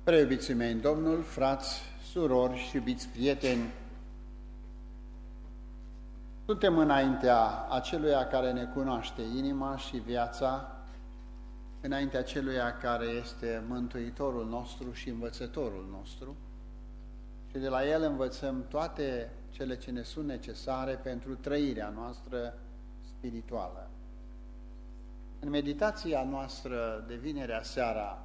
Preiubiții mei în Domnul, frați, surori și iubiți prieteni, suntem înaintea aceluia care ne cunoaște inima și viața, înaintea aceluia care este Mântuitorul nostru și Învățătorul nostru și de la El învățăm toate cele ce ne sunt necesare pentru trăirea noastră spirituală. În meditația noastră de vinerea seara,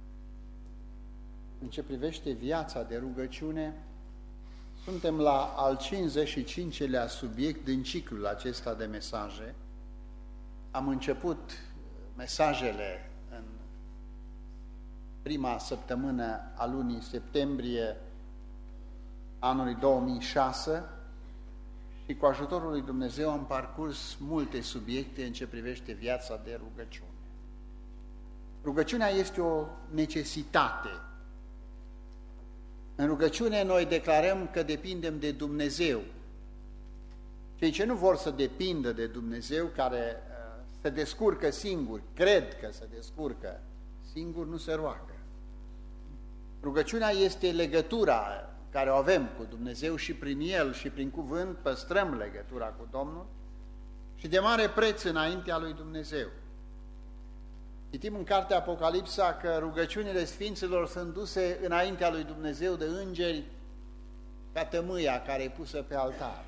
în ce privește viața de rugăciune, suntem la al 55-lea subiect din ciclul acesta de mesaje. Am început mesajele în prima săptămână a lunii septembrie anului 2006 și cu ajutorul lui Dumnezeu am parcurs multe subiecte în ce privește viața de rugăciune. Rugăciunea este o necesitate. În rugăciune noi declarăm că depindem de Dumnezeu. Cei ce nu vor să depindă de Dumnezeu, care se descurcă singuri, cred că se descurcă singuri, nu se roagă. Rugăciunea este legătura care o avem cu Dumnezeu și prin El și prin cuvânt păstrăm legătura cu Domnul și de mare preț înaintea lui Dumnezeu. Citim în cartea Apocalipsa că rugăciunile Sfinților sunt duse înaintea lui Dumnezeu de îngeri ca tămâia care e pusă pe altar.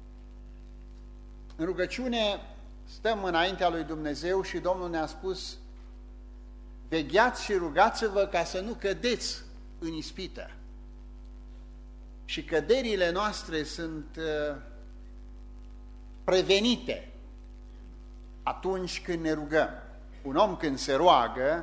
În rugăciune stăm înaintea lui Dumnezeu și Domnul ne-a spus: vegheați și rugați-vă ca să nu cădeți în ispită. Și căderile noastre sunt prevenite atunci când ne rugăm. Un om când se roagă,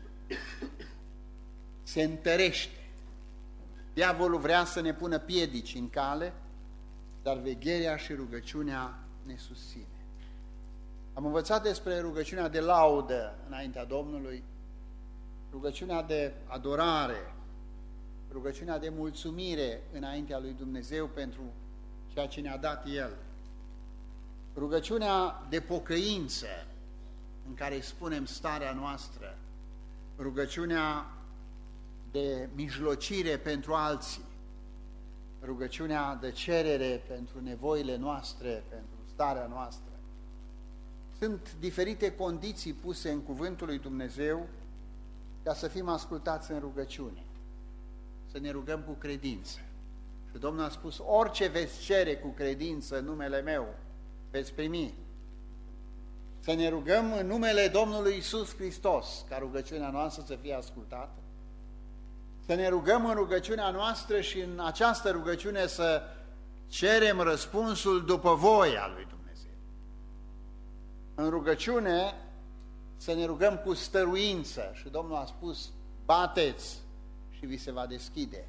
se întărește. Diavolul vrea să ne pună piedici în cale, dar vegherea și rugăciunea ne susține. Am învățat despre rugăciunea de laudă înaintea Domnului, rugăciunea de adorare, rugăciunea de mulțumire înaintea lui Dumnezeu pentru ceea ce ne-a dat El, rugăciunea de pocăință, în care spunem starea noastră, rugăciunea de mijlocire pentru alții, rugăciunea de cerere pentru nevoile noastre, pentru starea noastră. Sunt diferite condiții puse în cuvântul lui Dumnezeu ca să fim ascultați în rugăciune, să ne rugăm cu credință. Și Domnul a spus: orice veți cere cu credință în numele meu, veți primi. Să ne rugăm în numele Domnului Iisus Hristos, ca rugăciunea noastră să fie ascultată. Să ne rugăm în rugăciunea noastră și în această rugăciune să cerem răspunsul după voia lui Dumnezeu. În rugăciune să ne rugăm cu stăruință și Domnul a spus: bateți și vi se va deschide.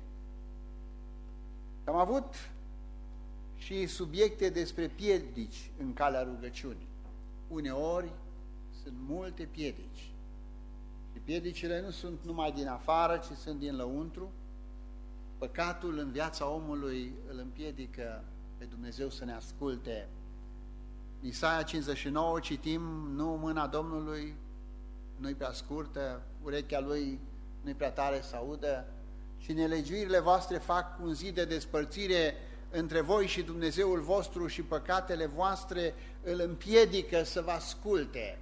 Am avut și subiecte despre piedici în calea rugăciunii. Uneori sunt multe piedici și piedicile nu sunt numai din afară, ci sunt din lăuntru. Păcatul în viața omului îl împiedică pe Dumnezeu să ne asculte. În Isaia 59 citim: nu, mâna Domnului nu-i prea scurtă, urechea Lui nu-i prea tare să audă și nelegiuirile voastre fac un zid de despărțire între voi și Dumnezeul vostru și păcatele voastre îl împiedică să vă asculte.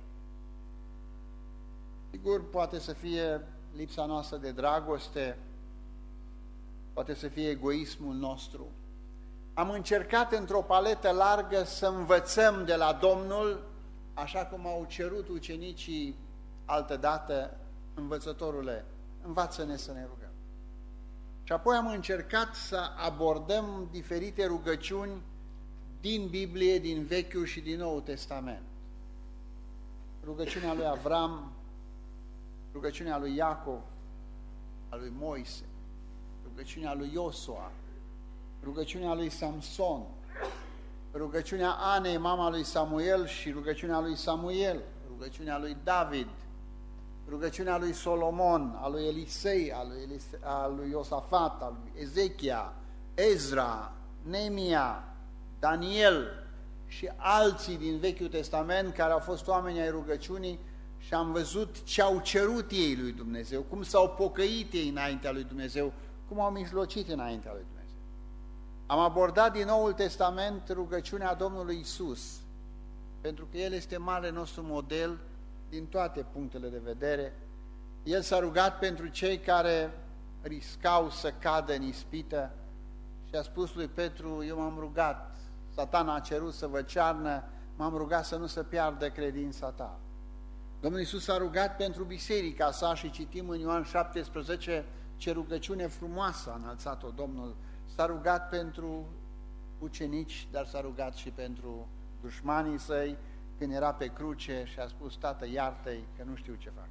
Sigur, poate să fie lipsa noastră de dragoste, poate să fie egoismul nostru. Am încercat într-o paletă largă să învățăm de la Domnul, așa cum au cerut ucenicii altădată: învățătorule, învață-ne să ne rugăm. Și apoi am încercat să abordăm diferite rugăciuni din Biblie, din Vechiul și din Noul Testament. Rugăciunea lui Avram, rugăciunea lui Iacov, a lui Moise, rugăciunea lui Iosua, rugăciunea lui Samson, rugăciunea Anei, mama lui Samuel, și rugăciunea lui Samuel, rugăciunea lui David, rugăciunea lui Solomon, a lui Elisei, a lui Iosafat, a lui Ezechia, Ezra, Neemia, Daniel și alții din Vechiul Testament care au fost oameni ai rugăciunii și am văzut ce au cerut ei lui Dumnezeu, cum s-au pocăit ei înaintea lui Dumnezeu, cum au mijlocit înaintea lui Dumnezeu. Am abordat din Noul Testament rugăciunea Domnului Iisus, pentru că El este marele nostru model din toate punctele de vedere. El s-a rugat pentru cei care riscau să cadă în ispită și a spus lui Petru, eu m-am rugat, Satana a cerut să vă cearnă, m-am rugat să nu se piardă credința ta. Domnul Iisus s-a rugat pentru biserica sa și citim în Ioan 17 ce rugăciune frumoasă a înălțat-o Domnul. S-a rugat pentru ucenici, dar s-a rugat și pentru dușmanii săi când era pe cruce și a spus, Tată, iartă-i că nu știu ce fac.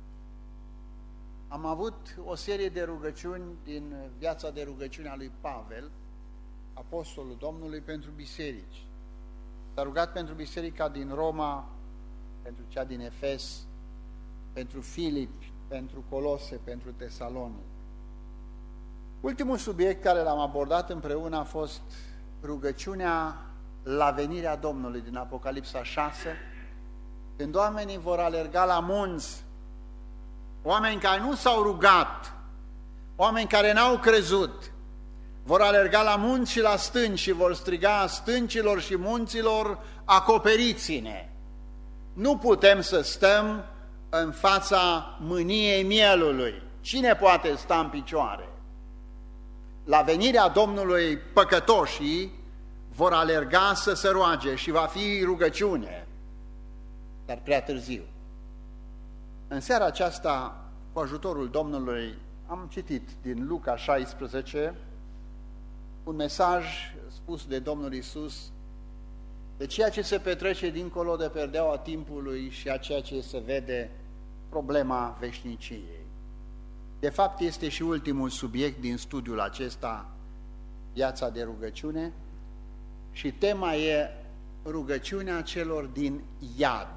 Am avut o serie de rugăciuni din viața de rugăciune a lui Pavel, apostolul Domnului, pentru biserici. S-a rugat pentru biserica din Roma, pentru cea din Efes, pentru Filipi, pentru Colose, pentru Tesalonic. Ultimul subiect care l-am abordat împreună a fost rugăciunea la venirea Domnului din Apocalipsa 6, când oamenii vor alerga la munți, oameni care nu s-au rugat, oameni care n-au crezut, vor alerga la munți și la stânci și vor striga stâncilor și munților, acoperiți-ne. Nu putem să stăm în fața mâniei mielului. Cine poate sta în picioare? La venirea Domnului păcătoșii vor alerga să se roage și va fi rugăciune, dar prea târziu. În seara aceasta, cu ajutorul Domnului, am citit din Luca 16 un mesaj spus de Domnul Iisus de ceea ce se petrece dincolo de perdeaua timpului și a ceea ce se vede, problema veșniciei. De fapt, este și ultimul subiect din studiul acesta, viața de rugăciune, și tema e rugăciunea celor din iad.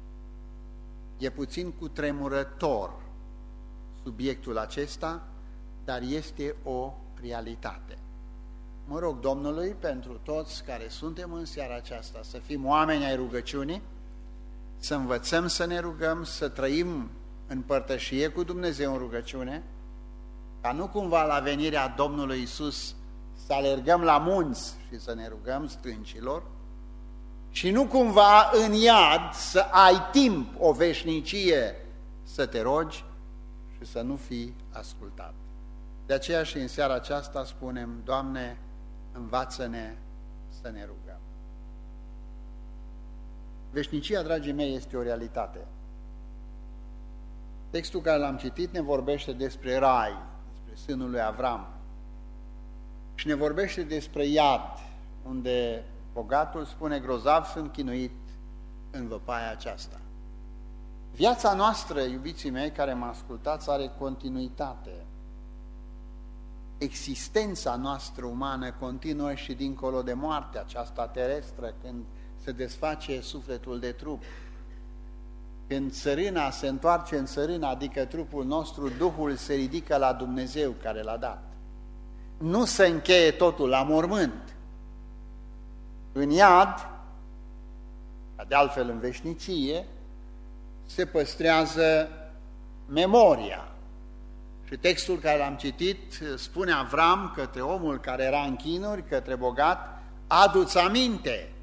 E puțin cutremurător subiectul acesta, dar este o realitate. Mă rog Domnului pentru toți care suntem în seara aceasta să fim oameni ai rugăciunii, să învățăm să ne rugăm, să trăim în părtășie cu Dumnezeu în rugăciune, ca nu cumva la venirea Domnului Iisus să alergăm la munți și să ne rugăm stâncilor, și nu cumva în iad să ai timp, o veșnicie, să te rogi și să nu fii ascultat. De aceea și în seara aceasta spunem, Doamne, învață-ne să ne rugăm. Veșnicia, dragii mei, este o realitate. Textul care l-am citit ne vorbește despre rai, despre sânul lui Avram, și ne vorbește despre iad, unde bogatul spune, grozav sunt chinuit în văpaia aceasta. Viața noastră, iubiții mei, care mă ascultați, are continuitate. Existența noastră umană continuă și dincolo de moartea aceasta terestră, când se desface sufletul de trup. Când țărâna se întoarce în țărână, adică trupul nostru, Duhul se ridică la Dumnezeu care l-a dat. Nu se încheie totul la mormânt. În iad, de altfel în veșnicie, se păstrează memoria. Și textul care l-am citit spune Avram către omul care era în chinuri, către bogat, adu-ți aminte.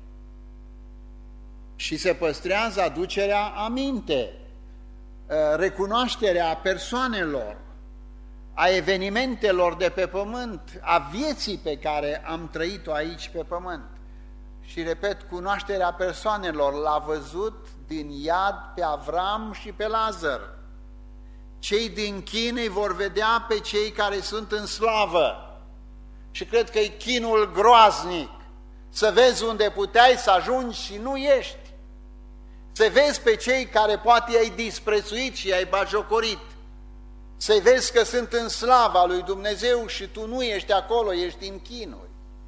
Și se păstrează aducerea aminte, recunoașterea persoanelor, a evenimentelor de pe pământ, a vieții pe care am trăit-o aici pe pământ. Și repet, cunoașterea persoanelor, l-a văzut din iad pe Avram și pe Lazar. Cei din chin îi vor vedea pe cei care sunt în slavă. Și cred că e chinul groaznic, să vezi unde puteai să ajungi și nu ești. Să vezi pe cei care poate i-ai disprețuit și i-ai bagiocorit. Să vezi că sunt în slava lui Dumnezeu și tu nu ești acolo, ești în chinuri.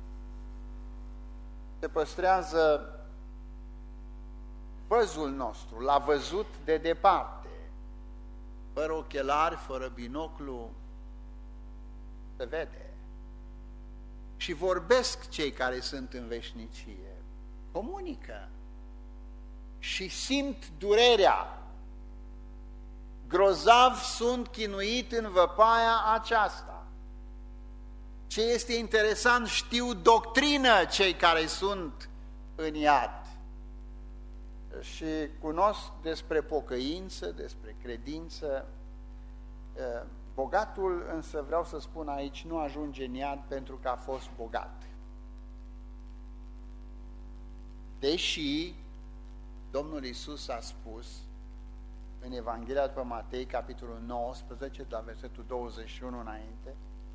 Se păstrează văzul nostru, l-a văzut de departe, fără ochelari, fără binoclu, se vede. Și vorbesc cei care sunt în veșnicie, comunică și simt durerea grozav sunt chinuit în văpaia aceasta. Ce este interesant, știu doctrină cei care sunt în iad și cunosc despre pocăință, despre credință. Bogatul, însă vreau să spun aici, nu ajunge în iad pentru că a fost bogat. Deși Domnul Iisus a spus în Evanghelia după Matei, capitolul 19, de la versetul 21 înainte,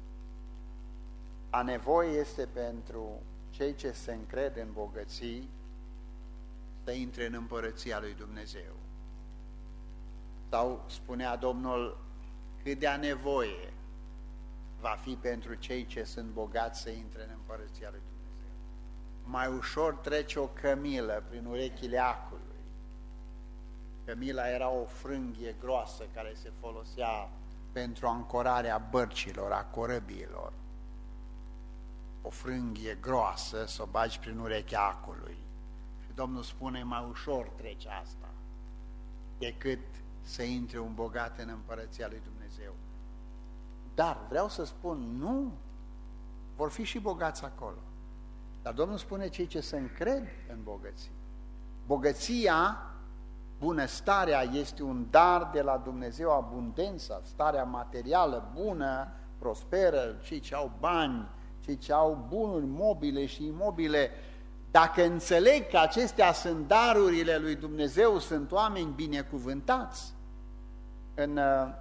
a nevoie este pentru cei ce se încred în bogății să intre în împărăția lui Dumnezeu. Sau spunea Domnul, cât de a nevoie va fi pentru cei ce sunt bogați să intre în împărăția lui Dumnezeu. Mai ușor trece o cămilă prin urechile acului. Cămila era o frânghie groasă care se folosea pentru ancorarea bărcilor, a corăbiilor. O frânghie groasă să o bagi prin urechea acului. Și Domnul spune, mai ușor trece asta decât să intre un bogat în împărăția lui Dumnezeu. Dar vreau să spun, nu, vor fi și bogați acolo. Dar Domnul spune cei ce se încred în bogăție. Bogăția, bunăstarea este un dar de la Dumnezeu, abundența, starea materială bună, prosperă, cei ce au bani, cei ce au bunuri mobile și imobile. Dacă înțeleg că acestea sunt darurile lui Dumnezeu, sunt oameni binecuvântați. În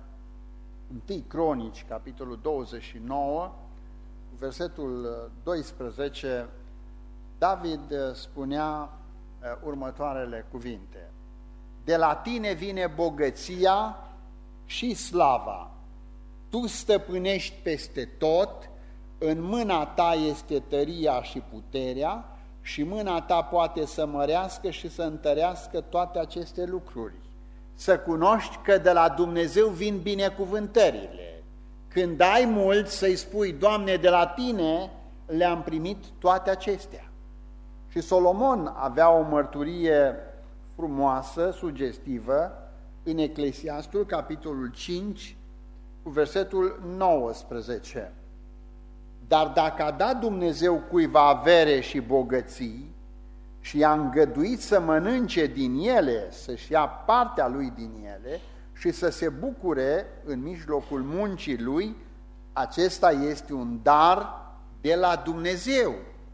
1 Cronici, capitolul 29, versetul 12, David spunea următoarele cuvinte: de la tine vine bogăția și slava, tu stăpânești peste tot, în mâna ta este tăria și puterea și mâna ta poate să mărească și să întărească toate aceste lucruri. Să cunoști că de la Dumnezeu vin binecuvântările. Când ai mult, să-i spui, Doamne, de la tine le-am primit toate acestea. Și Solomon avea o mărturie frumoasă, sugestivă, în Eclesiastul, capitolul 5, cu versetul 19. Dar dacă a dat Dumnezeu cuiva avere și bogății și i-a îngăduit să mănânce din ele, să-și ia partea lui din ele și să se bucure în mijlocul muncii lui, acesta este un dar de la Dumnezeu.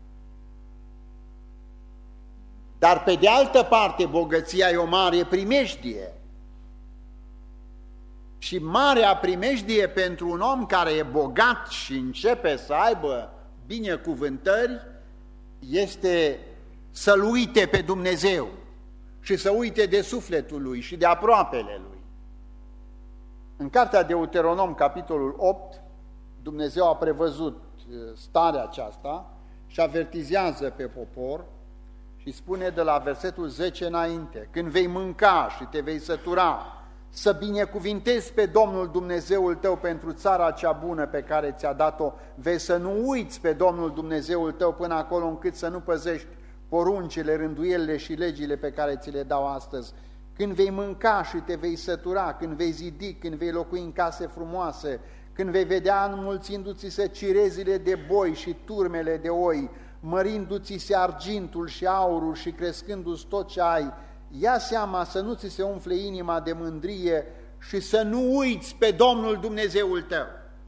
Dar pe de altă parte, bogăția e o mare primejdie. Și marea primejdie pentru un om care e bogat și începe să aibă binecuvântări este să-L uite pe Dumnezeu și să uite de sufletul lui și de aproapele lui. În cartea Deuteronom, capitolul 8, Dumnezeu a prevăzut starea aceasta și avertizează pe popor și spune de la versetul 10 înainte: când vei mânca și te vei sătura, să binecuvintezi pe Domnul Dumnezeul tău pentru țara cea bună pe care ți-a dat-o, vei să nu uiți pe Domnul Dumnezeul tău până acolo încât să nu păzești poruncile, rânduielile și legile pe care ți le dau astăzi. Când vei mânca și te vei sătura, când vei zidi, când vei locui în case frumoase, când vei vedea înmulțindu-ți se cirezile de boi și turmele de oi, mărindu-ți se argintul și aurul și crescându-ți tot ce ai, ia seama să nu ți se umfle inima de mândrie și să nu uiți pe Domnul Dumnezeul tău.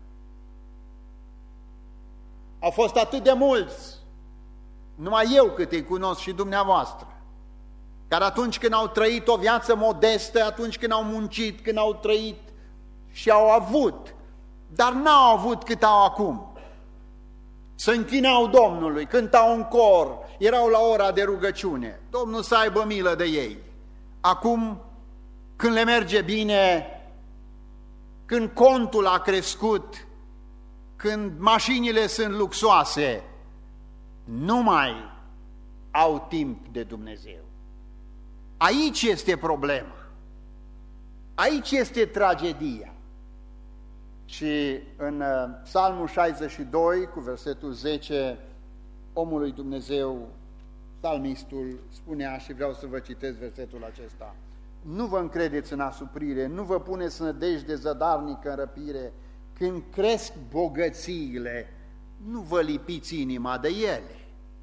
Au fost atât de mulți, numai eu cât îi cunosc și dumneavoastră, care atunci când au trăit o viață modestă, atunci când au muncit, când au trăit și au avut, dar n-au avut cât au acum. Se închinau Domnului, cântau în cor, erau la ora de rugăciune. Domnul să aibă milă de ei. Acum, când le merge bine, când contul a crescut, când mașinile sunt luxoase, nu mai au timp de Dumnezeu. Aici este problema. Aici este tragedia. Și în Psalmul 62, cu versetul 10, omul lui Dumnezeu, psalmistul, spunea, și vreau să vă citesc versetul acesta: nu vă încredeți în asuprire, nu vă puneți nădejde zadarnică în răpire. Când cresc bogățiile, nu vă lipiți inima de ele.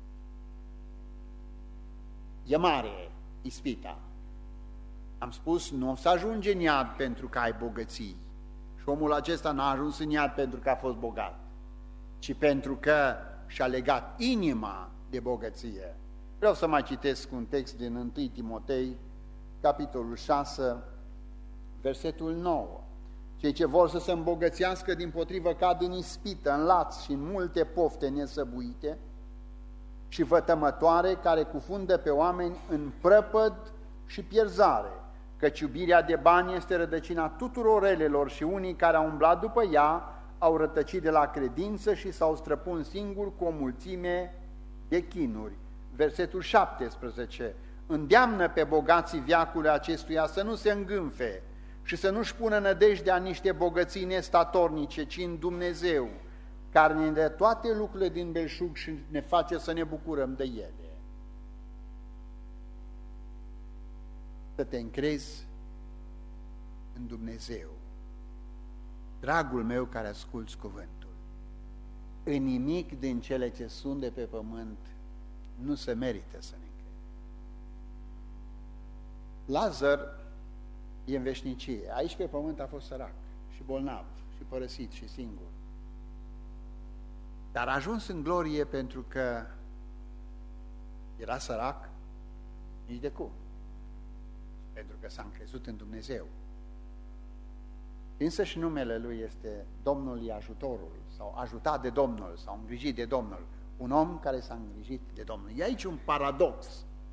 E mare ispita. Am spus, nu o să ajunge în iad pentru că ai bogății. Și omul acesta n-a ajuns în iad pentru că a fost bogat, ci pentru că și-a legat inima de bogăție. Vreau să mai citesc un text din 1 Timotei, capitolul 6, versetul 9. Cei ce vor să se îmbogățească dimpotrivă cad în ispită, în laț și în multe pofte nesăbuite și vătămătoare care cufundă pe oameni în prăpăd și pierzare, căci iubirea de bani este rădăcina tuturor relelor și unii care au umblat după ea au rătăcit de la credință și s-au străpuns singuri cu o mulțime de chinuri. Versetul 17. Îndeamnă pe bogații veacului acestuia să nu se îngânfe și să nu-și pună nădejdea în niște bogății nestatornice, ci în Dumnezeu, care ne dă toate lucrurile din belșug și ne face să ne bucurăm de ele. Să te încrezi în Dumnezeu. Dragul meu care asculți cuvântul, în nimic din cele ce sunt de pe pământ nu se merită să ne încredem. Lazar e în veșnicie. Aici pe pământ a fost sărac și bolnav și părăsit și singur. Dar a ajuns în glorie pentru că era sărac, nici de cum. Pentru că s-a încrezut în Dumnezeu. Însă și numele lui este Domnul e ajutorul, sau ajutat de Domnul, sau îngrijit de Domnul. Un om care s-a îngrijit de Domnul. E aici un paradox.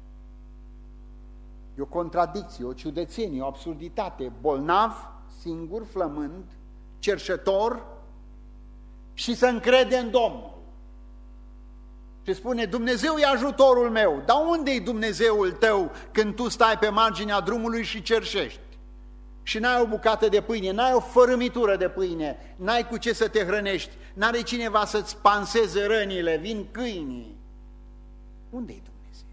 E o contradicție, o ciudățenie, o absurditate. Bolnav, singur, flămând, cerșetor și se încrede în Domnul. Și spune, Dumnezeu e ajutorul meu. Dar unde e Dumnezeul tău când tu stai pe marginea drumului și cerșești? Și n-ai o bucată de pâine, n-ai o fărâmitură de pâine, n-ai cu ce să te hrănești, n-are cineva să-ți panseze rănile, vin câinii. Unde-i Dumnezeu?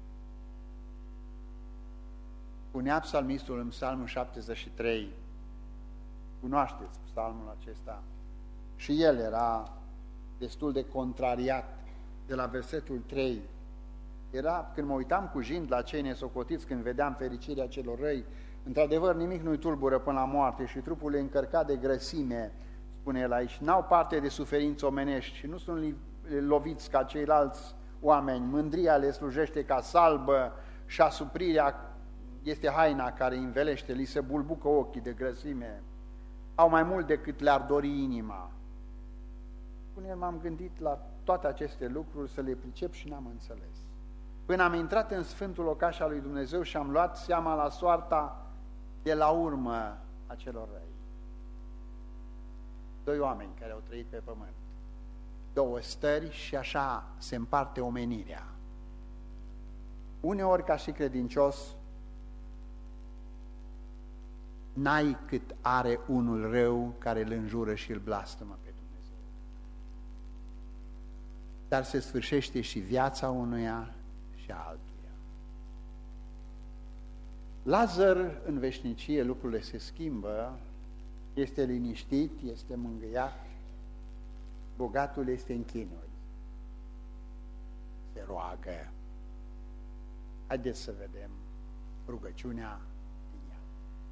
Spunea psalmistul în psalmul 73, cunoașteți psalmul acesta, și el era destul de contrariat de la versetul 3. Era, când mă uitam cu jind la cei nesocotiți, când vedeam fericirea celor răi, într-adevăr, nimic nu-i tulbură până la moarte și trupul e încărcat de grăsime, spune el aici. N-au parte de suferinți omenești și nu sunt loviți ca ceilalți oameni. Mândria le slujește ca salbă și asuprirea este haina care îi învelește, li se bulbucă ochii de grăsime. Au mai mult decât le-ar dori inima. Spune el, m-am gândit la toate aceste lucruri să le pricep și n-am înțeles. Până am intrat în Sfântul Locaș al lui Dumnezeu și am luat seama la soarta de la urmă a celor răi. Doi oameni care au trăit pe pământ, două stări și așa se împarte omenirea. Uneori, ca și credincios, n-ai cât are unul rău care îl înjură și îl blastămă pe Dumnezeu. Dar se sfârșește și viața unuia și a altuia. Lazar, în veșnicie, lucrurile se schimbă, este liniștit, este mângâiat, bogatul este în chinuri, se roagă. Haideți să vedem rugăciunea din ea.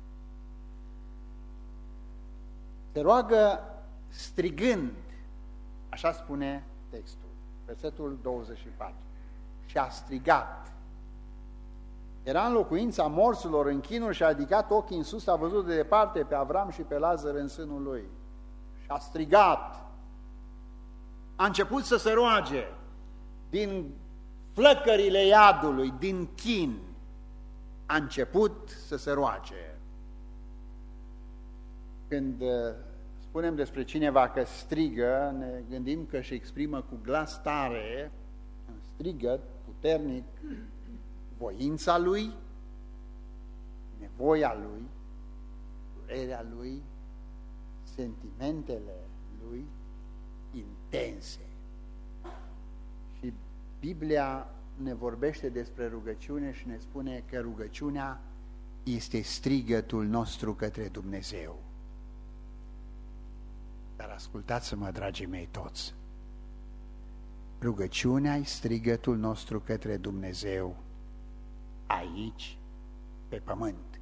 Se roagă strigând, așa spune textul, versetul 24, și a strigat. Era în locuința morților în chinuri și a ridicat ochii în sus, a văzut de departe pe Avram și pe Lazar în sânul lui. Și a strigat. A început să se roage din flăcările iadului, din chin. A început să se roage. Când spunem despre cineva că strigă, ne gândim că își exprimă cu glas tare, în strigăt puternic, voința lui, nevoia lui, durerea lui, sentimentele lui intense. Și Biblia ne vorbește despre rugăciune și ne spune că rugăciunea este strigătul nostru către Dumnezeu. Dar ascultați-mă, dragii mei toți, rugăciunea e strigătul nostru către Dumnezeu aici, pe pământ.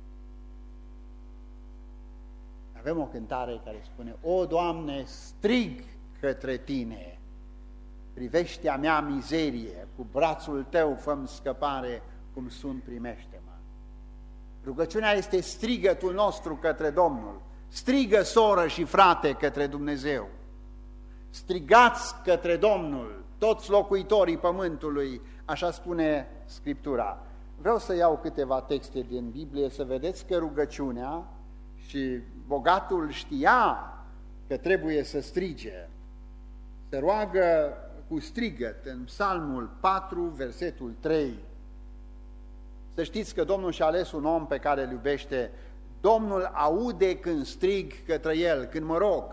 Avem o cântare care spune: O, Doamne, strig către Tine, privește a mea mizerie, cu brațul Tău fă-mi scăpare, cum sunt, primește-mă. Rugăciunea este strigătul nostru către Domnul. Strigă, soră și frate, către Dumnezeu. Strigați către Domnul, toți locuitorii pământului, așa spune Scriptura. Vreau să iau câteva texte din Biblie să vedeți că rugăciunea, și bogatul știa că trebuie să strige, se roagă cu strigăt în Psalmul 4, versetul 3. Să știți că Domnul și-a ales un om pe care îl iubește. Domnul aude când strig către El, când mă rog.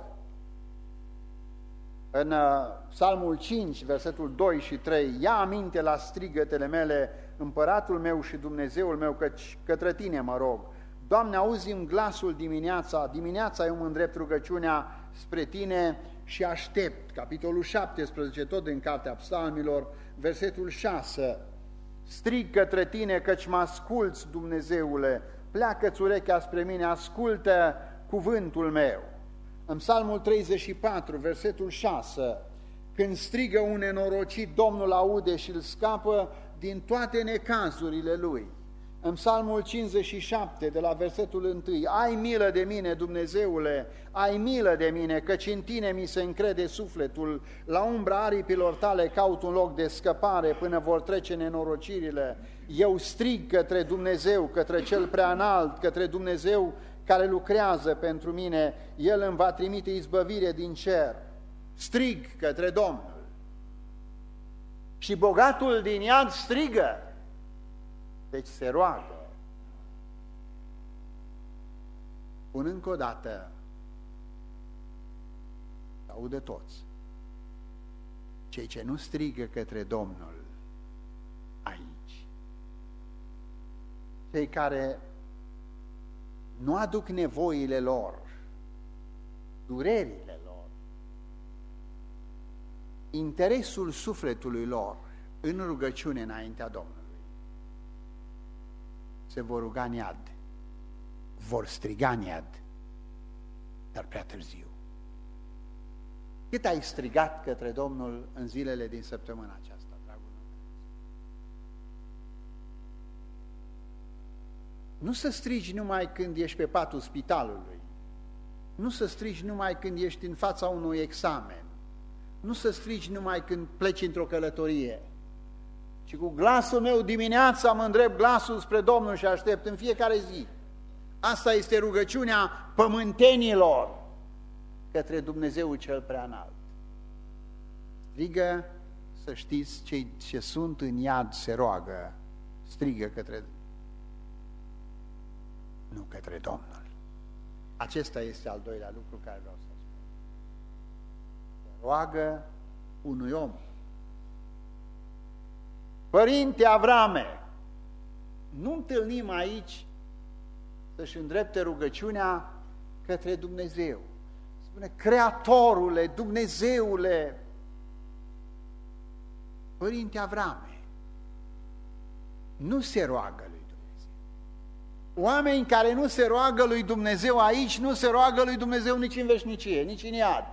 În Psalmul 5, versetul 2 și 3, ia aminte la strigătele mele, împăratul meu și Dumnezeul meu, căci către Tine mă rog. Doamne, auzi-mi glasul dimineața eu îmi îndrept rugăciunea spre Tine și aștept. Capitolul 17, tot din Cartea Psalmilor, versetul 6, strig către Tine, căci mă asculți, Dumnezeule, pleacă-ți urechea spre mine, ascultă cuvântul meu. În Psalmul 34, versetul 6, când strigă un nenorocit, Domnul aude și îl scapă din toate necazurile lui. În Psalmul 57, de la versetul 1, ai milă de mine, Dumnezeule, ai milă de mine, căci în Tine mi se încrede sufletul, la umbra aripilor Tale caut un loc de scăpare până vor trece nenorocirile. Eu strig către Dumnezeu, către Cel Preaînalt, către Dumnezeu care lucrează pentru mine, El îmi va trimite izbăvire din cer. Strig către Domnul. Și bogatul din iad strigă. Deci se roagă. Pun încă o dată, audă toți, cei ce nu strigă către Domnul aici, cei care nu aduc nevoile lor, durerile lor, interesul sufletului lor în rugăciune înaintea Domnului, se vor ruga în iad, vor striga în iad, dar prea târziu. Cât ai strigat către Domnul în zilele din săptămâna aceasta, dragul meu? Nu să strigi numai când ești pe patul spitalului, nu să strigi numai când ești în fața unui examen, nu să strigi numai când pleci într-o călătorie, ci cu glasul meu dimineața mă îndrept glasul spre Domnul și aștept în fiecare zi. Asta este rugăciunea pământenilor către Dumnezeu cel Preaînalt. Strigă, să știți, cei ce sunt în iad se roagă, strigă către, nu către Domnul. Acesta este al doilea lucru care vreau să spun. Se roagă unui om. Părinte Avrame, nu întâlnim aici să-și îndrepte rugăciunea către Dumnezeu. Spune, Creatorule, Dumnezeule, Părinte Avrame, nu se roagă lui Dumnezeu. Oameni care nu se roagă lui Dumnezeu aici, nu se roagă lui Dumnezeu nici în veșnicie, nici în iad.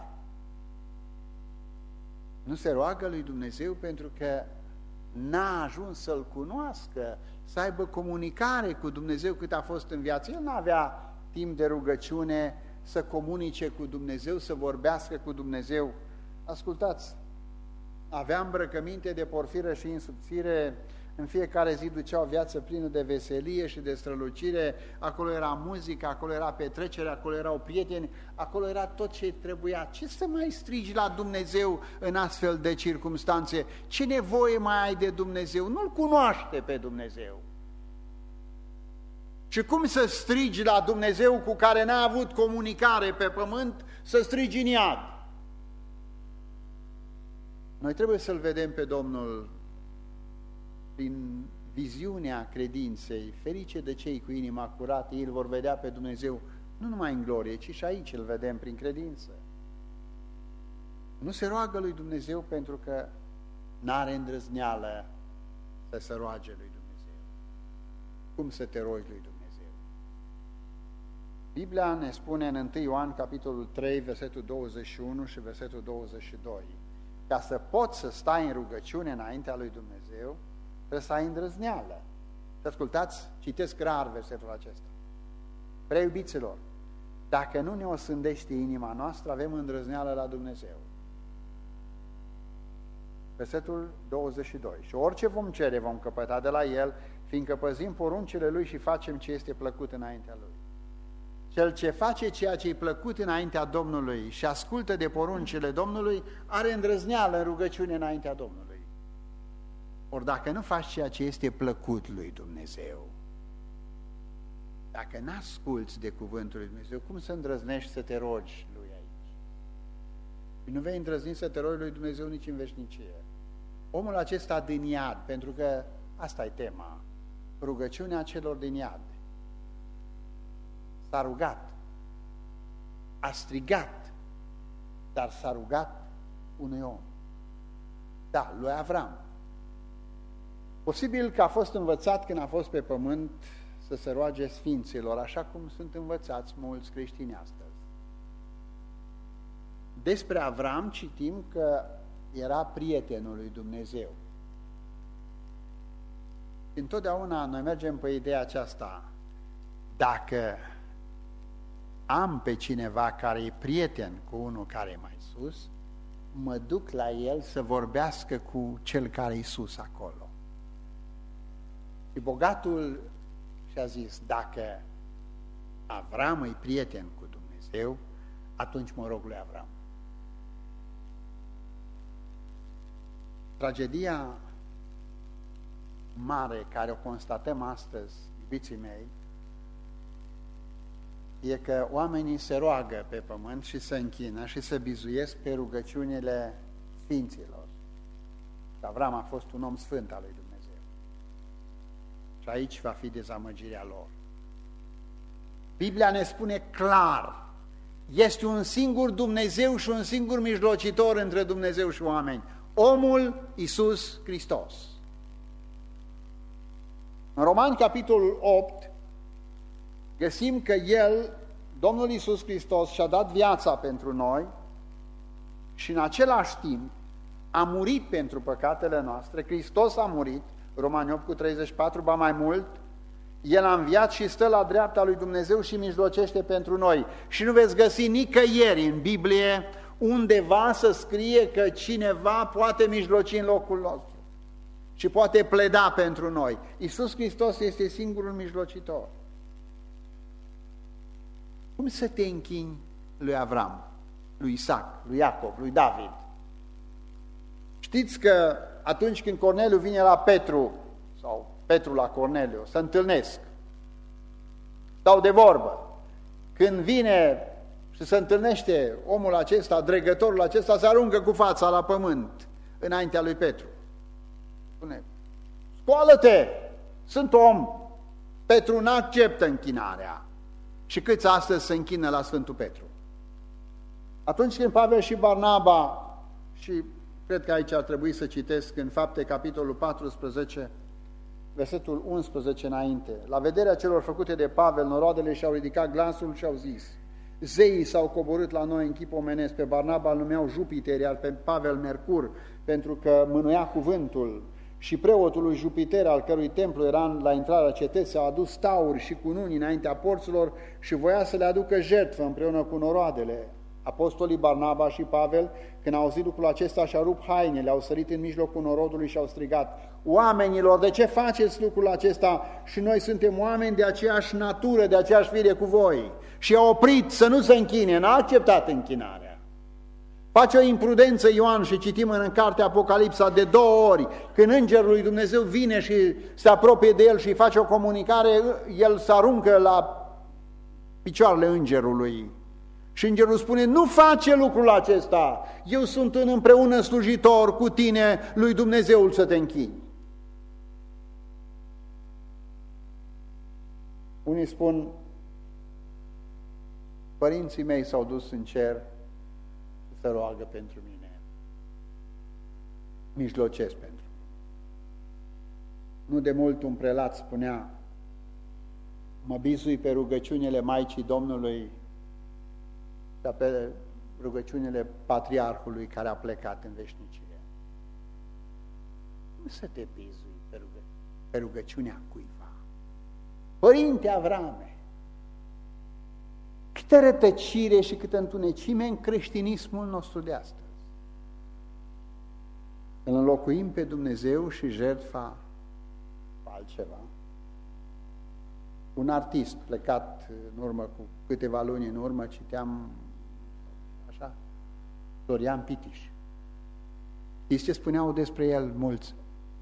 Nu se roagă lui Dumnezeu pentru că n-a ajuns să-L cunoască, să aibă comunicare cu Dumnezeu cât a fost în viață. El n-avea timp de rugăciune să comunice cu Dumnezeu, să vorbească cu Dumnezeu. Ascultați, avea îmbrăcăminte de porfiră și insubțire, în fiecare zi ducea o viață plină de veselie și de strălucire, acolo era muzică, acolo era petrecere, acolo erau prieteni, acolo era tot ce trebuia. Ce să mai strigi la Dumnezeu în astfel de circumstanțe? Ce nevoie mai ai de Dumnezeu? Nu-L cunoaște pe Dumnezeu. Și cum să strigi la Dumnezeu cu care n-a avut comunicare pe pământ, să strigi în iad? Noi trebuie să-L vedem pe Domnul prin viziunea credinței, ferice de cei cu inima curată, ei îl vor vedea pe Dumnezeu nu numai în glorie, ci și aici îl vedem prin credință. Nu se roagă lui Dumnezeu pentru că n-are îndrăzneală să se roage lui Dumnezeu. Cum să te rogi lui Dumnezeu? Biblia ne spune în 1 Ioan, capitolul 3, versetul 21 și versetul 22, ca să poți să stai în rugăciune înaintea lui Dumnezeu, trebuie să ai îndrăzneală. Să ascultați, citesc rar versetul acesta. Prea iubiților, dacă nu ne osândește inima noastră, avem îndrăzneală la Dumnezeu. Versetul 22. Și orice vom cere, vom căpăta de la El, fiindcă păzim poruncile Lui și facem ce este plăcut înaintea Lui. Cel ce face ceea ce e plăcut înaintea Domnului și ascultă de poruncile Domnului, are îndrăzneală în rugăciune înaintea Domnului. Ori dacă nu faci ceea ce este plăcut lui Dumnezeu, dacă n-asculți de cuvântul lui Dumnezeu, cum să îndrăznești să te rogi lui aici? Și nu vei îndrăzni să te rogi lui Dumnezeu nici în veșnicie. Omul acesta din iad, pentru că asta e tema, rugăciunea celor din iad, s-a rugat, a strigat, dar s-a rugat unui om. Da, lui Avram. Posibil că a fost învățat când a fost pe pământ să se roage sfinților, așa cum sunt învățați mulți creștini astăzi. Despre Avram citim că era prietenul lui Dumnezeu. Întotdeauna noi mergem pe ideea aceasta. Dacă am pe cineva care e prieten cu unul care e mai sus, mă duc la el să vorbească cu cel care e sus acolo. Și bogatul și-a zis, dacă Avram e prieten cu Dumnezeu, atunci mă rog lui Avram. Tragedia mare care o constatăm astăzi, iubiții mei, e că oamenii se roagă pe pământ și se închină și se bizuiesc pe rugăciunile sfinților. Și Avram a fost un om sfânt al lui Dumnezeu. Și aici va fi dezamăgirea lor. Biblia ne spune clar, este un singur Dumnezeu și un singur mijlocitor între Dumnezeu și oameni, omul Iisus Hristos. În Romani, capitolul 8, găsim că El, Domnul Iisus Hristos, și-a dat viața pentru noi și în același timp a murit pentru păcatele noastre. Hristos a murit, Romani 8 cu 34, ba mai mult, El a înviat și stă la dreapta lui Dumnezeu și mijlocește pentru noi. Și nu veți găsi nicăieri în Biblie undeva să scrie că cineva poate mijloci în locul nostru și poate pleda pentru noi. Iisus Hristos este singurul mijlocitor. Cum să te închini lui Avram, lui Isaac, lui Iacov, lui David? Știți că atunci când Corneliu vine la Petru, sau Petru la Corneliu, se întâlnesc, stau de vorbă. Când vine și se întâlnește omul acesta, dregătorul acesta, se aruncă cu fața la pământ înaintea lui Petru. Spune, scoală-te, sunt om. Petru n-acceptă închinarea. Și câți astăzi se închină la Sfântul Petru? Atunci când Pavel și Barnaba, și cred că aici ar trebui să citesc în Fapte, capitolul 14, versetul 11 înainte, la vederea celor făcute de Pavel, noroadele și-au ridicat glasul și au zis, zeii s-au coborât la noi în chip omenesc, pe Barnaba îl numeau Jupiter, iar pe Pavel Mercur, pentru că mânuia cuvântul. Și preotul lui Jupiter, al cărui templu era la intrarea cetății, a adus tauri și cununi înaintea porților și voia să le aducă jertfă împreună cu noroadele. Apostolii Barnaba și Pavel, când au auzit lucrul acesta, și-au rupt hainele, au sărit în mijlocul norodului și au strigat, oamenilor, de ce faceți lucrul acesta? Și noi suntem oameni de aceeași natură, de aceeași fire cu voi. Și i-a oprit să nu se închine, n-a acceptat închinarea. Face o imprudență Ioan și citim în cartea Apocalipsa de 2 ori, când îngerul lui Dumnezeu vine și se apropie de el și îi face o comunicare, el se aruncă la picioarele îngerului. Și îngerul spune, nu face lucrul acesta, eu sunt împreună slujitor cu tine, lui Dumnezeul să te închini. Unii spun, părinții mei s-au dus în cer să roagă pentru mine. Mijlocesc pentru mine. Nu de mult un prelat spunea, mă bizui pe rugăciunile Maicii Domnului și pe rugăciunile Patriarhului care a plecat în veșnicie. Nu să te bizui pe rugăciunea cuiva. Părinte Avrame, câtă rătăcire și câtă întunecime în creștinismul nostru de astăzi. Îl înlocuim pe Dumnezeu și jertfa altceva. Un artist plecat în urmă cu câteva luni în urmă, citeam așa, Florian Pitiș. Știți ce spuneau despre el mulți?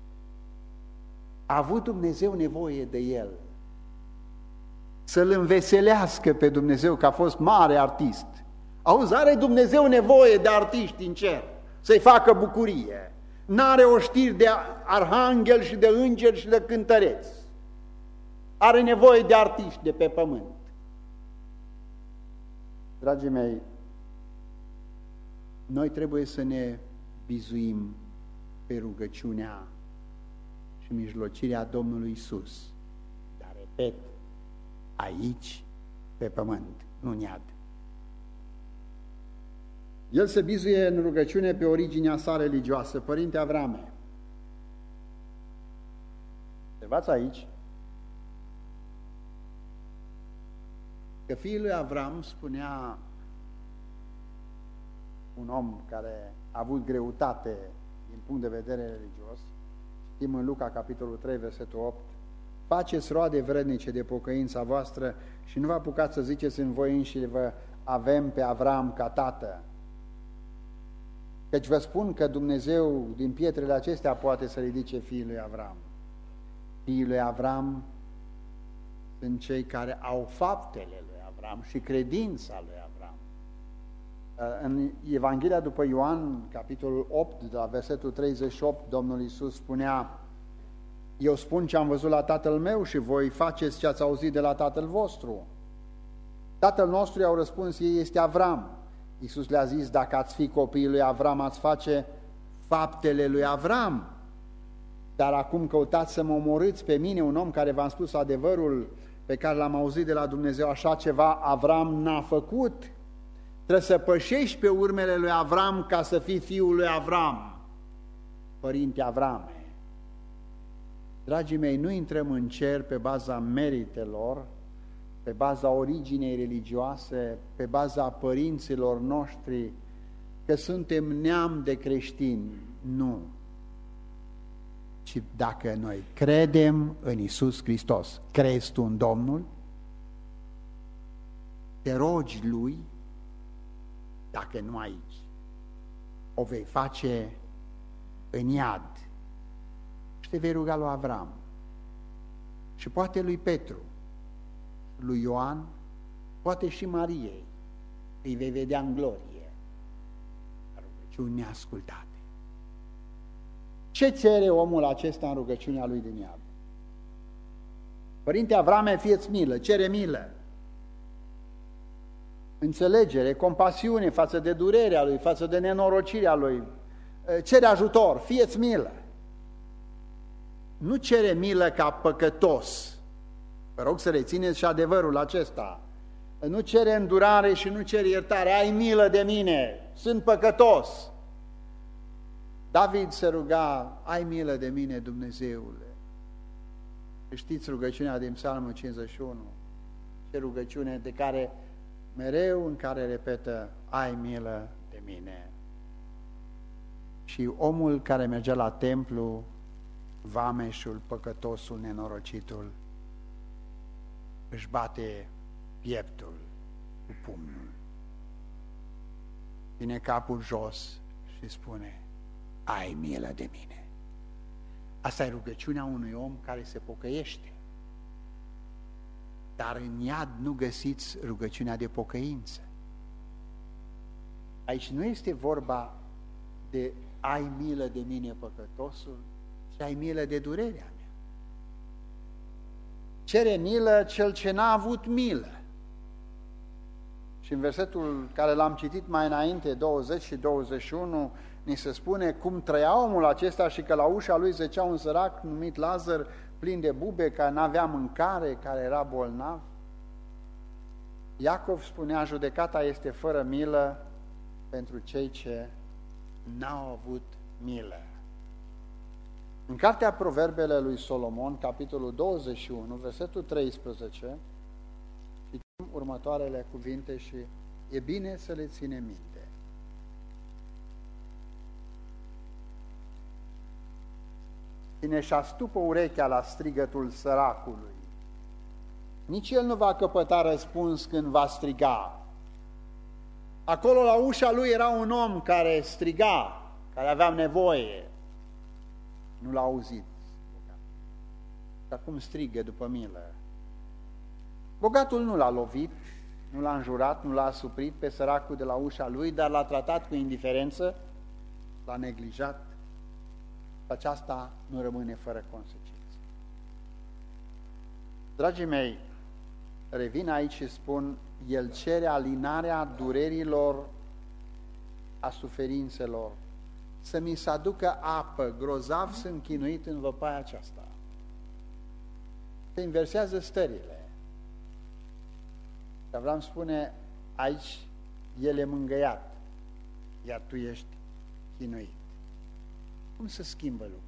A avut Dumnezeu nevoie de el, să-l înveselească pe Dumnezeu, că a fost mare artist. Auzi, are Dumnezeu nevoie de artiști în cer, să-i facă bucurie. N-are oștiri de arhanghel și de îngeri și de cântăreți. Are nevoie de artiști de pe pământ. Dragii mei, noi trebuie să ne bizuim pe rugăciunea și mijlocirea Domnului Iisus. Dar, repet, aici, pe pământ, nu în iad. El se bizuie în rugăciune pe originea sa religioasă. Părinte Avrame, observați aici că fiul lui Avram, spunea un om care a avut greutate din punct de vedere religios, citim în Luca, capitolul 3, versetul 8, faceți roade vrednice de pocăința voastră și nu vă apucați să ziceți în voi înșine vă avem pe Avram ca tată. Căci vă spun că Dumnezeu din pietrele acestea poate să ridice fiul lui Avram. Fiul lui Avram sunt cei care au faptele lui Avram și credința lui Avram. În Evanghelia după Ioan, capitolul 8, de la versetul 38, Domnul Iisus spunea, eu spun ce am văzut la tatăl meu și voi faceți ce ați auzit de la tatăl vostru. Tatăl nostru i-au răspuns, ei este Avram. Iisus le-a zis, dacă ați fi copiii lui Avram, ați face faptele lui Avram. Dar acum căutați să mă omorâți pe mine, un om care v-am spus adevărul pe care l-am auzit de la Dumnezeu, așa ceva Avram n-a făcut. Trebuie să pășești pe urmele lui Avram ca să fii fiul lui Avram, părinte Avrame. Dragii mei, nu intrăm în cer pe baza meritelor, pe baza originei religioase, pe baza părinților noștri, că suntem neam de creștini. Nu. Ci dacă noi credem în Iisus Hristos, crezi tu în Domnul, te rogi Lui, dacă nu aici, o vei face în iad și te vei ruga lui Avram și poate lui Petru, lui Ioan, poate și Mariei, îi vei vedea în glorie, rugăciuni neascultate. Ce cere omul acesta în rugăciunea lui din iad? Părinte Avrame, fie-ți milă, cere milă, înțelegere, compasiune față de durerea lui, față de nenorocirea lui, cere ajutor, fie-ți milă. Nu cere milă ca păcătos. Vă rog să rețineți și adevărul acesta. Nu cere îndurare și nu cere iertare. Ai milă de mine, sunt păcătos. David se ruga, ai milă de mine, Dumnezeule. Știți rugăciunea din Psalmul 51? Ce rugăciune de care mereu în care repetă, ai milă de mine. Și omul care mergea la templu, vameșul, păcătosul, nenorocitul, își bate pieptul cu pumnul, pune capul jos și spune, ai milă de mine. Asta e rugăciunea unui om care se pocăiește. Dar în iad nu găsiți rugăciunea de pocăință. Aici nu este vorba de ai milă de mine, păcătosul, ci ai milă de durerea mea. cere milă cel ce n-a avut milă. Și în versetul care l-am citit mai înainte, 20 și 21, ni se spune cum trăia omul acesta și că la ușa lui zăcea un sărac numit Lazar, plin de bube, care n-avea mâncare, care era bolnav. Iacov spunea, judecata este fără milă pentru cei ce n-au avut milă. În cartea Proverbele lui Solomon, capitolul 21, versetul 13, citim următoarele cuvinte și e bine să le ținem minte. Cine și astupă urechea la strigătul săracului, nici el nu va căpăta răspuns când va striga. Acolo la ușa lui era un om care striga, care avea nevoie. Nu l-a auzit. Și acum strigă după milă. Bogatul nu l-a lovit, nu l-a înjurat, nu l-a asuprit pe săracul de la ușa lui, dar l-a tratat cu indiferență, l-a neglijat. Și aceasta nu rămâne fără consecințe. Dragii mei, revin aici și spun, el cere alinarea durerilor, a suferințelor, să mi se aducă apă, grozav sunt chinuit în văpaia aceasta. Se inversează stările. Și Avram spune, aici el e mângâiat, iar tu ești chinuit. Cum se schimbă lucrurile?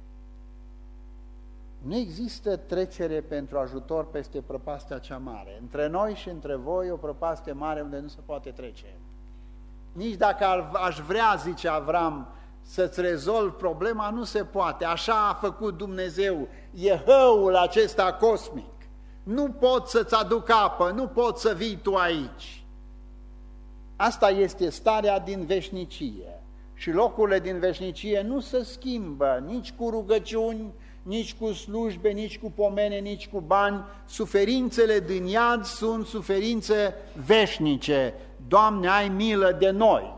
Nu există trecere pentru ajutor peste prăpastia cea mare. Între noi și între voi o prăpastie mare unde nu se poate trece. Nici dacă aș vrea, zice Avram, să-ți rezolv problema, nu se poate. Așa a făcut Dumnezeu, e hăul acesta cosmic. Nu pot să-ți aduc apă, nu pot să vii tu aici. Asta este starea din veșnicie. Și locurile din veșnicie nu se schimbă nici cu rugăciuni, nici cu slujbe, nici cu pomene, nici cu bani. Suferințele din iad sunt suferințe veșnice. Doamne, ai milă de noi!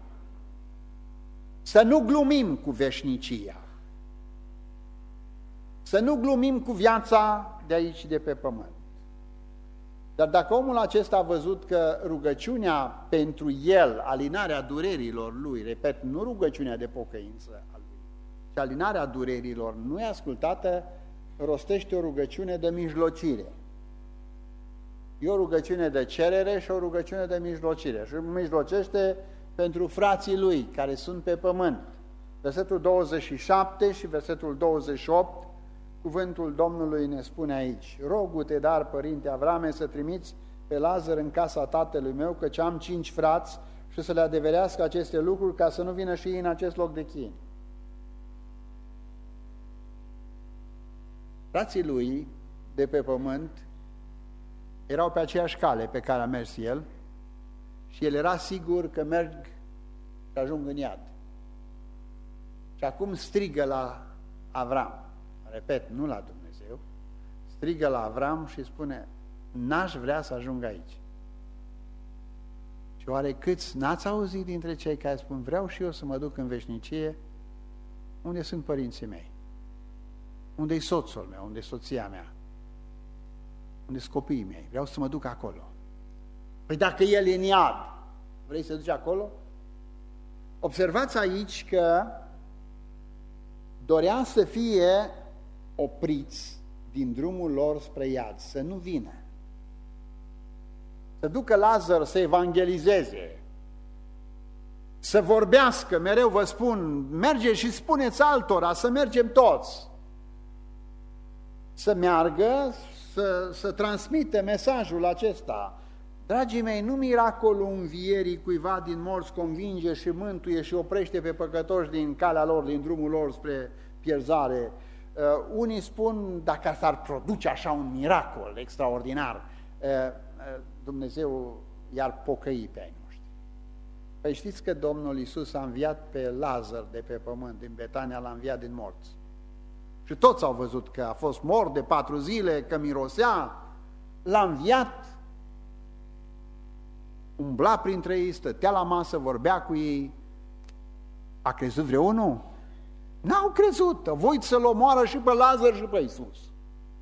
Să nu glumim cu veșnicia. Să nu glumim cu viața de aici, de pe pământ. Dar dacă omul acesta a văzut că rugăciunea pentru el, alinarea durerilor lui, repet, nu rugăciunea de pocăință a lui, ci alinarea durerilor nu e ascultată, rostește o rugăciune de mijlocire. E o rugăciune de cerere și o rugăciune de mijlocire. Și mijlocește pentru frații lui care sunt pe pământ. Versetul 27 și versetul 28, cuvântul Domnului ne spune aici: rogu-te, dar, părinte Avrame, să trimiți pe Lazar în casa tatălui meu, căci am 5 frați, și să le adeverească aceste lucruri, ca să nu vină și ei în acest loc de chin. Frații lui de pe pământ erau pe aceeași cale pe care a mers el și el era sigur că merg și ajung în iad. Și acum strigă la Avram, repet, nu la Dumnezeu, strigă la Avram și spune: n-aș vrea să ajung aici. Și oare câți n-ați auzit dintre cei care spun: vreau și eu să mă duc în veșnicie? Unde sunt părinții mei? Unde-i soțul meu? Unde-i soția mea? Unde-s copiii mei? Vreau să mă duc acolo. Păi dacă el e în iad, vrei să duci acolo? Observați aici că dorea să fie opriți din drumul lor spre iad, să nu vină. Să ducă Lazar să evangelizeze, să vorbească, mereu vă spun, mergeți și spuneți altora, să mergem toți. Să meargă, să transmită mesajul acesta. Dragii mei, nu miracolul învierii cuiva din morți convinge și mântuie și oprește pe păcătoși din calea lor, din drumul lor spre pierzare. Unii spun, dacă s-ar produce așa un miracol extraordinar, Dumnezeu i-ar pocăi pe ai noștri. Păi știți că Domnul Iisus a înviat pe Lazar de pe pământ, din Betania l-a înviat din morți. Și toți au văzut că a fost mort de 4 zile, că mirosea, l-a înviat, umbla printre ei, stătea la masă, vorbea cu ei. A crezut vreunul? N-au crezut, voit să-l omoară și pe Lazar și pe Iisus.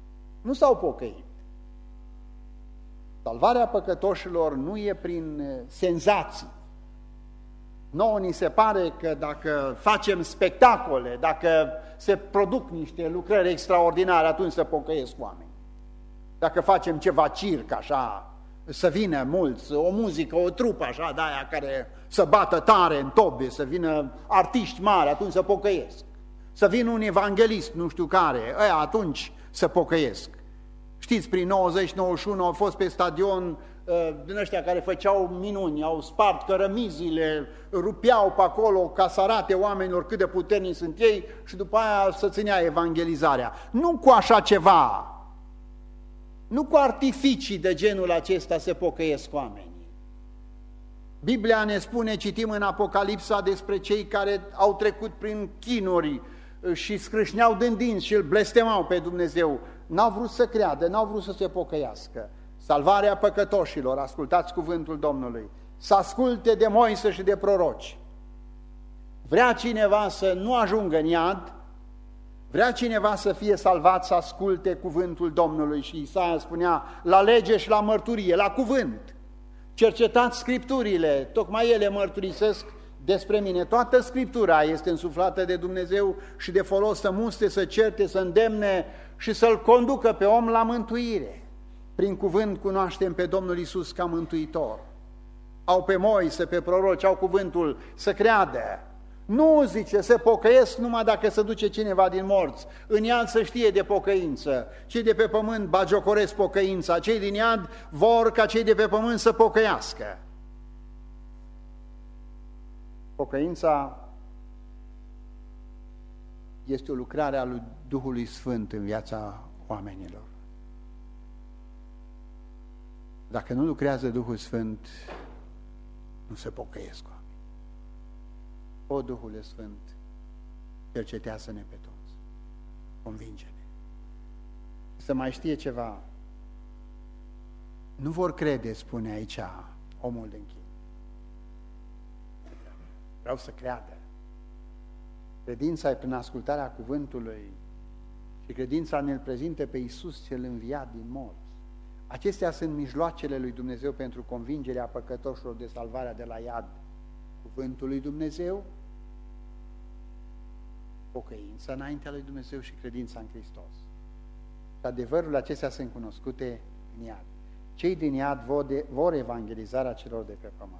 nu s-au pocăit. Salvarea păcătoșilor nu e prin senzații. Nouă ni se pare că dacă facem spectacole, dacă se produc niște lucrări extraordinare, atunci se pocăiesc oameni. Dacă facem ceva circ, așa, să vină mulți, o muzică, o trupă așa de aia care să bată tare în tobe, să vină artiști mari, atunci se pocăiesc. Să vină un evanghelist, nu știu care, atunci se pocăiesc. Știți, prin 90-91 au fost pe stadion din ăștia care făceau minuni, au spart cărămizile, rupeau pe acolo ca să arate oamenilor cât de puternici sunt ei și după aia să ținea evangelizarea. Nu cu așa ceva, nu cu artificii de genul acesta se pocăiesc oamenii. Biblia ne spune, citim în Apocalipsa despre cei care au trecut prin chinuri și scrâșneau din dinți și îl blestemau pe Dumnezeu. N-au vrut să creadă, n-au vrut să se pocăiască. Salvarea păcătoșilor, ascultați cuvântul Domnului, să asculte de Moise și de proroci. Vrea cineva să nu ajungă în iad, vrea cineva să fie salvat, să asculte cuvântul Domnului. Și Isaia spunea, la lege și la mărturie, la cuvânt. Cercetați Scripturile, tocmai ele mărturisesc despre mine. Toată Scriptura este însuflată de Dumnezeu și de folos să muste, să certe, să îndemne și să-L conducă pe om la mântuire. Prin cuvânt cunoaștem pe Domnul Iisus ca mântuitor. Au pe Moise, pe proroci, au cuvântul să creadă. Nu, zice, se pocăiesc numai dacă se duce cineva din morți. În iad să știe de pocăință. Cei de pe pământ bagiocoresc pocăința. Cei din iad vor ca cei de pe pământ să pocăiască. Pocăința este o lucrare a lui Duhului Sfânt în viața oamenilor. Dacă nu lucrează Duhul Sfânt, nu se pocăiesc oamenii. O, Duhule Sfânt, cercetează-ne pe toți, convinge-ne. Să mai știe ceva. Nu vor crede, spune aici omul din chin. Vreau să creadă. Credința e prin ascultarea cuvântului și credința ne-l prezintă pe Iisus cel înviat din morți. Acestea sunt mijloacele lui Dumnezeu pentru convingerea păcătoșilor de salvarea de la iad. Cuvântul lui Dumnezeu, pocăința înaintea lui Dumnezeu și credința în Hristos. Și adevărurile acestea sunt cunoscute în iad. Cei din iad vor evangelizarea celor de pe pământ.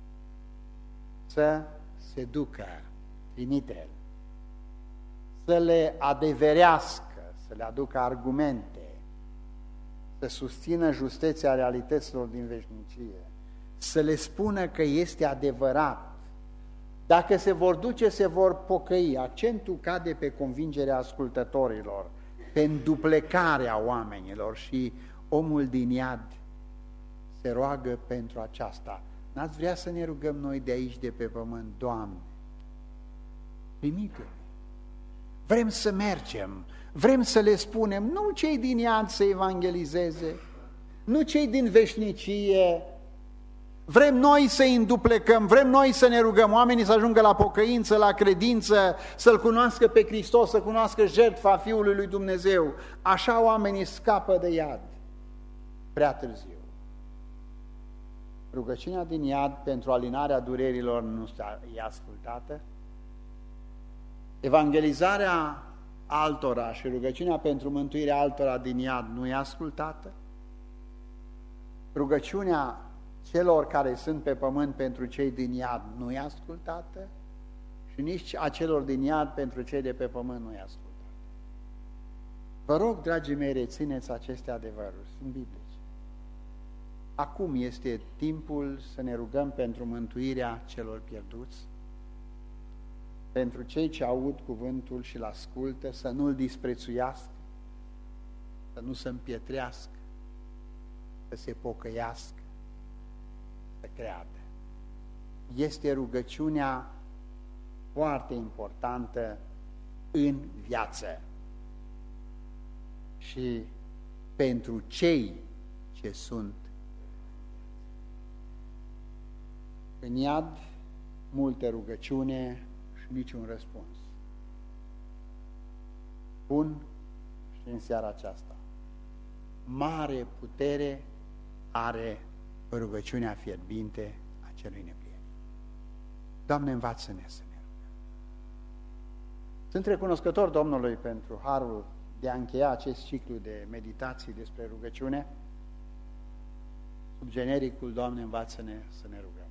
Să se ducă, trimite-l, să le adeverească, să le aducă argumente, să susțină justeția realităților din veșnicie, să le spună că este adevărat. Dacă se vor duce, se vor pocăi. Accentul cade pe convingerea ascultătorilor, pe înduplecarea oamenilor și omul din iad se roagă pentru aceasta. N-ați vrea să ne rugăm noi de aici, de pe pământ? Doamne, trimite-ne! Vrem să mergem, vrem să le spunem, nu cei din iad să evangelizeze, nu cei din veșnicie, vrem noi să-i înduplecăm, vrem noi să ne rugăm, oamenii să ajungă la pocăință, la credință, să-L cunoască pe Hristos, să cunoască jertfa Fiului lui Dumnezeu. Așa oamenii scapă de iad. Prea târziu. Rugăciunea din iad pentru alinarea durerilor nu e ascultată. Evangelizarea altora și rugăciunea pentru mântuirea altora din iad nu e ascultată. Rugăciunea celor care sunt pe pământ pentru cei din iad nu e ascultată și nici a celor din iad pentru cei de pe pământ nu e ascultată. Vă rog, dragii mei, rețineți aceste adevăruri, sunt biblice. Acum este timpul să ne rugăm pentru mântuirea celor pierduți, pentru cei ce aud cuvântul și îl ascultă, să nu-l disprețuiască, să nu se împietrească, să se pocăiască, să creadă. Este rugăciunea foarte importantă în viață și pentru cei ce sunt în iad, multă rugăciune și niciun răspuns. Bun și în seara aceasta. mare putere are rugăciunea fierbinte a celui neprihănit. Doamne, învață-ne să ne rugăm. Sunt recunoscător Domnului pentru harul de a încheia acest ciclu de meditații despre rugăciune sub genericul Doamne, învață-ne să ne rugăm.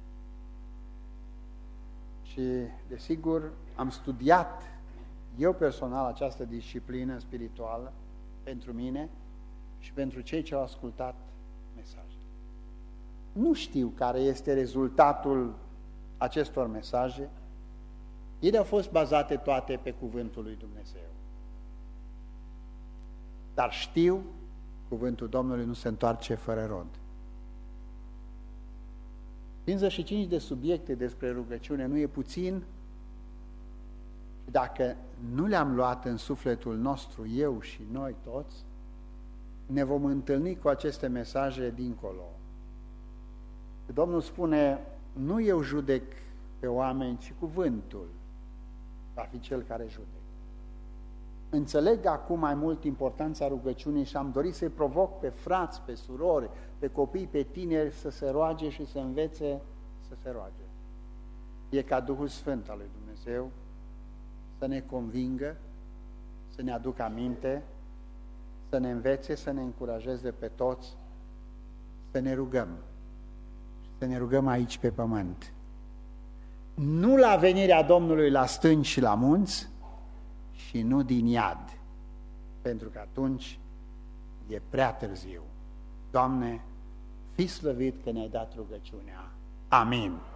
Și, desigur, am studiat eu personal această disciplină spirituală pentru mine și pentru cei ce au ascultat mesajele. Nu știu care este rezultatul acestor mesaje. Ele au fost bazate toate pe cuvântul lui Dumnezeu. Dar știu, cuvântul Domnului nu se întoarce fără rod. 55 de subiecte despre rugăciune nu e puțin. Dacă nu le-am luat în sufletul nostru, eu și noi toți, ne vom întâlni cu aceste mesaje dincolo. Domnul spune, nu eu judec pe oameni, ci cuvântul va fi cel care judec. Înțeleg acum mai mult importanța rugăciunii și am dorit să-i provoc pe frați, pe surori, pe copii, pe tineri să se roage și să învețe să se roage. E ca Duhul Sfânt al lui Dumnezeu să ne convingă, să ne aducă aminte, să ne învețe, să ne încurajeze pe toți, să ne rugăm. Să ne rugăm aici pe pământ. Nu la venirea Domnului la stânci și la munți și nu din iad, pentru că atunci e prea târziu. Doamne, fii slăvit că ne-ai dat rugăciunea. Amin.